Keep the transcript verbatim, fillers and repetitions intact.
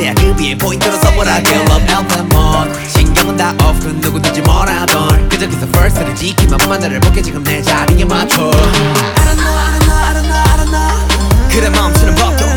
거야 그 위에 포인트로 선물할게 Love anthem on 신경은 다 off 그 누구든지 뭐라던 그저 기서 first를 지키면 만나를 볼게 지금 내 자리에 맞춰 I don't know I don't know I don't know I don't know 그래 멈추는 법도